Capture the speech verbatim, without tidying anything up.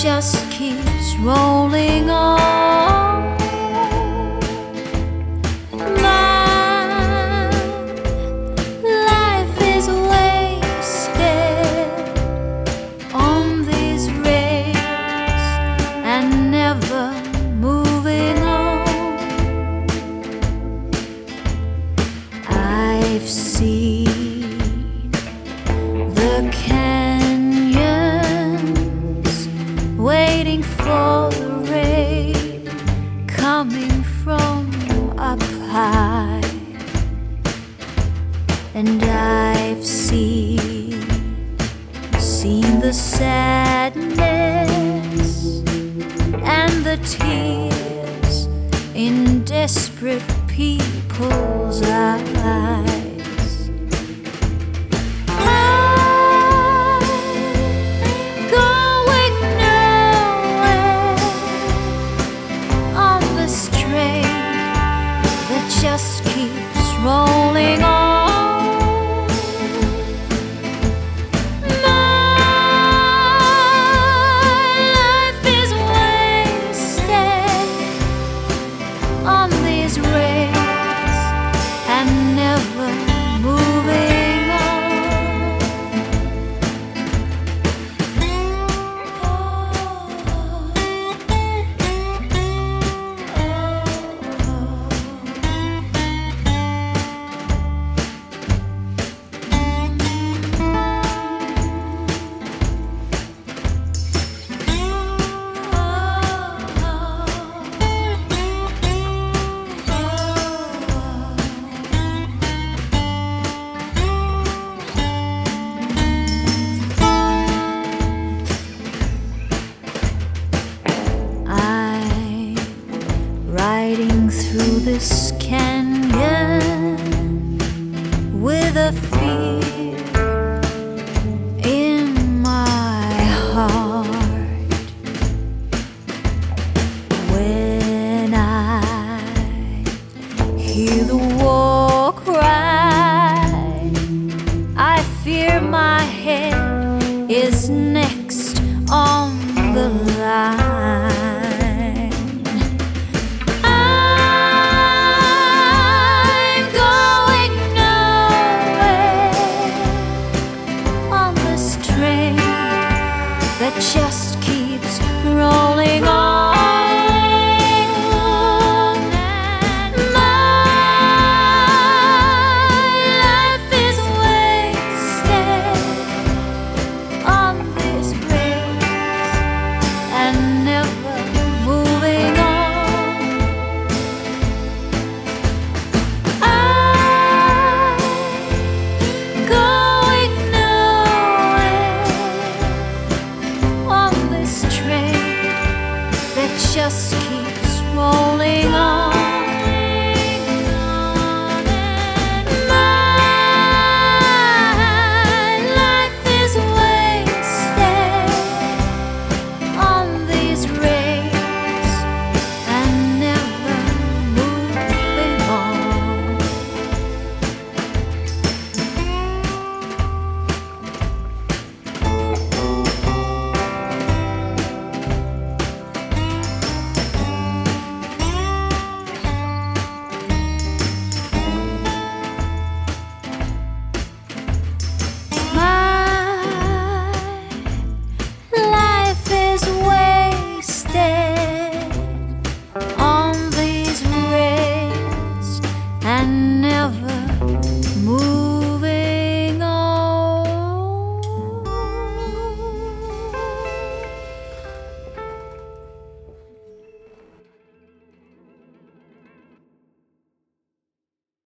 just keeps rolling on. My life is wasted on these rails and never moving on. I've seen the canyons waiting for the rain coming from up high, and I've seen seen the sadness and the tears in desperate people's eyes. Just keeps rolling on. My life is wasted on these rails and never moving riding through this canyon with a fear in my heart. When I hear the war cry, I fear my head is next on the line. That just keeps rolling.